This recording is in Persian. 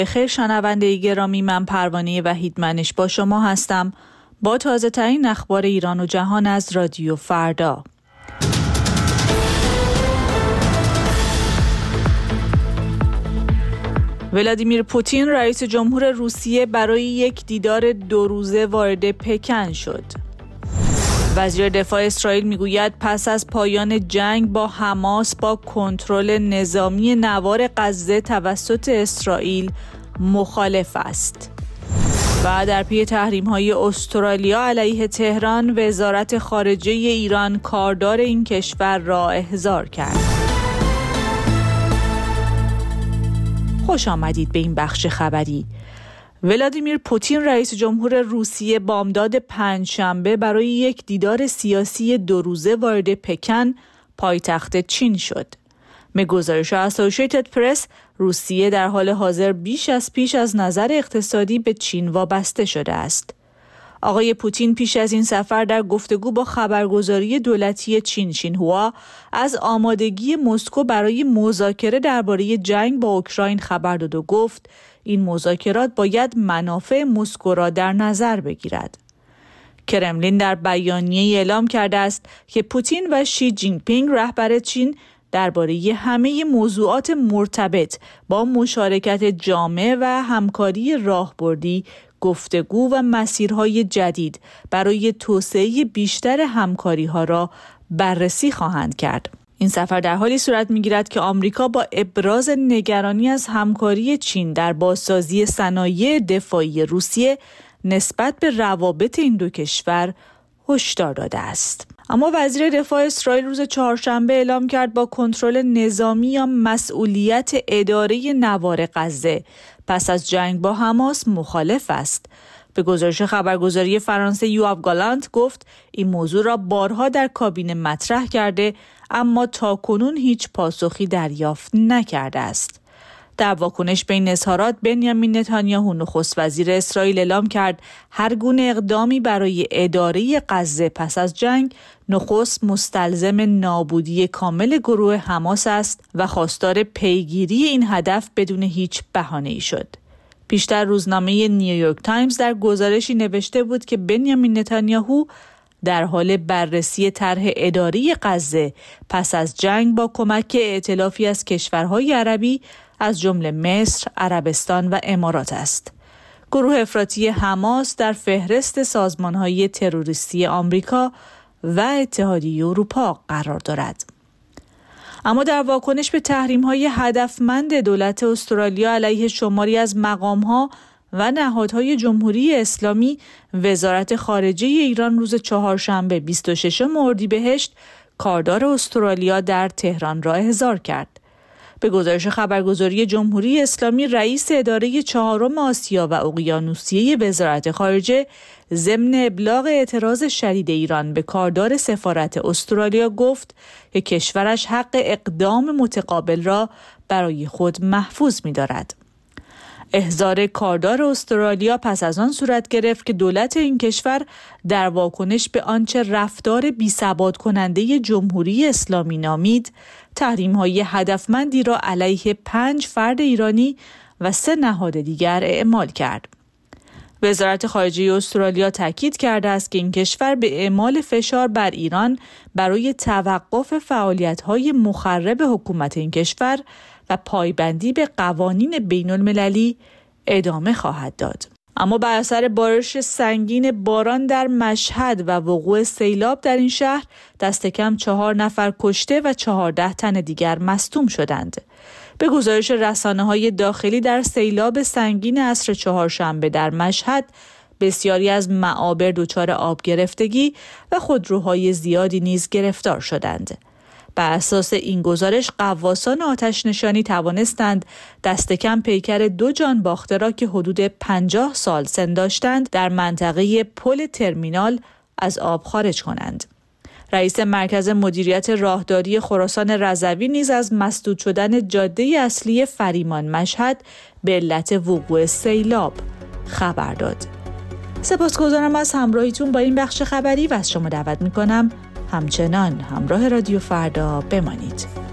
خیر شنونده گرامی، من پروانه وحیدمنش با شما هستم با تازه ترین اخبار ایران و جهان از رادیو فردا. ولادیمیر پوتین رئیس جمهور روسیه برای یک دیدار 2 روزه وارد پکن شد. وزیر دفاع اسرائیل میگوید پس از پایان جنگ با حماس با کنترل نظامی نوار غزه توسط اسرائیل مخالف است. و در پی تحریم‌های استرالیا علیه تهران، وزارت خارجه ایران کاردار این کشور را احضار کرد. خوش آمدید به این بخش خبری. ولادیمیر پوتین رئیس جمهور روسیه بامداد پنجشنبه برای یک دیدار سیاسی 2 روزه وارد پکن، پایتخت چین شد. به گزارش اسوسییتد پرس، روسیه در حال حاضر بیش از پیش از نظر اقتصادی به چین وابسته شده است. آقای پوتین پیش از این سفر در گفتگو با خبرگزاری دولتی چین شینهوا از آمادگی مسکو برای مذاکره درباره جنگ با اوکراین خبر داد و گفت این مذاکرات باید منافع مسکو را در نظر بگیرد. کرملین در بیانیه‌ای اعلام کرده است که پوتین و شی جین پینگ رهبر چین درباره همه موضوعات مرتبط با مشارکت جامع و همکاری راهبردی گفتگو و مسیرهای جدید برای توسعه بیشتر همکاری‌ها را بررسی خواهند کرد. این سفر در حالی صورت می‌گیرد که آمریکا با ابراز نگرانی از همکاری چین در بازسازی صنایع دفاعی روسیه نسبت به روابط این دو کشور هشدار داده است. اما وزیر دفاع اسرائیل روز چهارشنبه اعلام کرد با کنترل نظامی یا مسئولیت اداره نوار غزه پس از جنگ با حماس مخالف است. به گزارش خبرگزاری فرانسه یواو گالانت گفت این موضوع را بارها در کابینه مطرح کرده اما تاکنون هیچ پاسخی دریافت نکرده است. در واکنش به این اظهارات بنیامین نتانیاهو نخست وزیر اسرائیل اعلام کرد هر گونه اقدامی برای اداره غزه پس از جنگ نخست مستلزم نابودی کامل گروه حماس است و خواستار پیگیری این هدف بدون هیچ بهانه‌ای شد. پیشتر روزنامه نیویورک تایمز در گزارشی نوشته بود که بنیامین نتانیاهو در حال بررسی طرح اداری غزه پس از جنگ با کمک ائتلافی از کشورهای عربی از جمله مصر، عربستان و امارات است. گروه افراطی حماس در فهرست سازمان‌های تروریستی آمریکا و اتحادیه اروپا قرار دارد. اما در واکنش به تحریم‌های هدفمند دولت استرالیا علیه شماری از مقام‌ها و نهادهای جمهوری اسلامی، وزارت خارجه ایران روز چهارشنبه 26 اردیبهشت کاردار استرالیا در تهران را احضار کرد. به گزارش خبرگزاری جمهوری اسلامی، رئیس اداره 4 آسیا و اقیانوسیه وزارت خارجه ضمن ابلاغ اعتراض شدید ایران به کاردار سفارت استرالیا گفت که کشورش حق اقدام متقابل را برای خود محفوظ می‌دارد. احضار کاردار استرالیا پس از آن صورت گرفت که دولت این کشور در واکنش به آنچه رفتار بی‌ثبات کننده جمهوری اسلامی نامید، تحریم‌های هدفمندی را علیه 5 فرد ایرانی و 3 نهاد دیگر اعمال کرد. وزارت خارجه استرالیا تاکید کرده است که این کشور به اعمال فشار بر ایران برای توقف فعالیت‌های مخرب حکومت این کشور و پایبندی به قوانین بین‌المللی ادامه خواهد داد. اما بر اثر بارش سنگین باران در مشهد و وقوع سیلاب در این شهر دست کم 4 نفر کشته و 14 تن دیگر مصدوم شدند. به گزارش رسانه‌های داخلی در سیلاب سنگین عصر چهارشنبه در مشهد، بسیاری از معابر دچار آب گرفتگی و خودروهای زیادی نیز گرفتار شدند. بر اساس این گزارش غواصان آتش نشانی توانستند دست کم پیکر 2 جانباخته را که حدود 50 سال سن داشتند در منطقه پل ترمینال از آب خارج کنند. رئیس مرکز مدیریت راهداری خراسان رضوی نیز از مسدود شدن جاده اصلی فریمان مشهد به علت وقوع سیلاب خبر داد. سپاسگزارم از همراهیتون با این بخش خبری و از شما دعوت می‌کنم همچنان همراه رادیو فردا بمانید.